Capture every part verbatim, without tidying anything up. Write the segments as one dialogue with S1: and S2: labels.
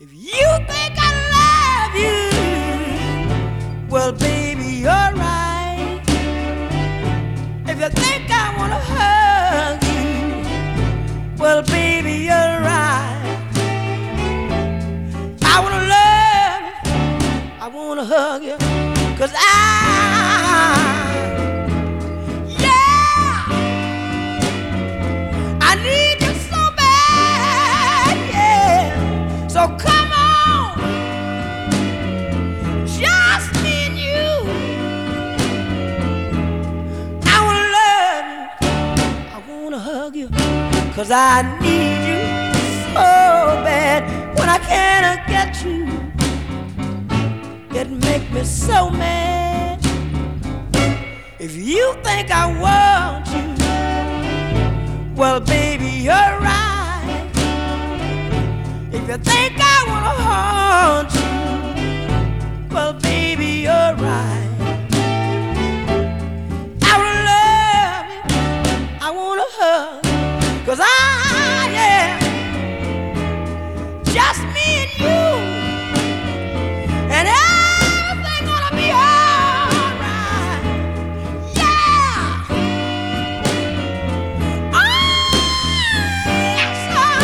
S1: If you think I love you, well, baby, you're right. If you think I wanna hug you, well, baby, you're right. I wanna love you, I wanna hug you, 'cause I, yeah, I need you so bad, yeah. So come on, just me and you. I wanna love you, I wanna hug you, 'cause I need you so bad. When I can't get you, it make me so mad. If you think I want you, well, baby, you're right. If you think I wanna haunt you, well, baby, you're right. I wanna love you, I wanna hug, 'cause I, yeah, just me and you, and everything gonna be alright. Yeah. Oh, yes, sir.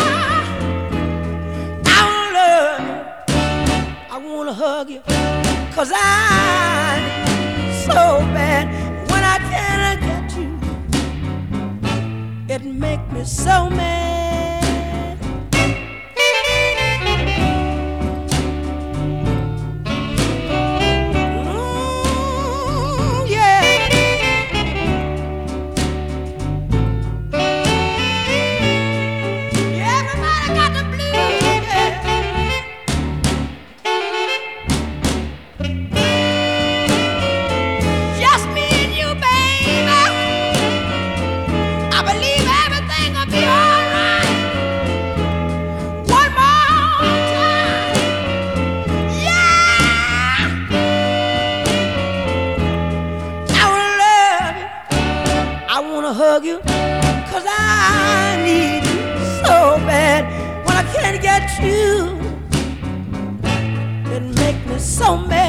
S1: I wanna love you, I wanna hug you, 'cause I so bad. When I can't get you, it make me so mad. Mm, yeah. Yeah, everybody got the blues, yeah. Just me and you, baby. I believe everything will be alright. One more time, yeah. I wanna love you, I wanna hug you, 'cause I need you so bad. When I can't get you, it make me so mad.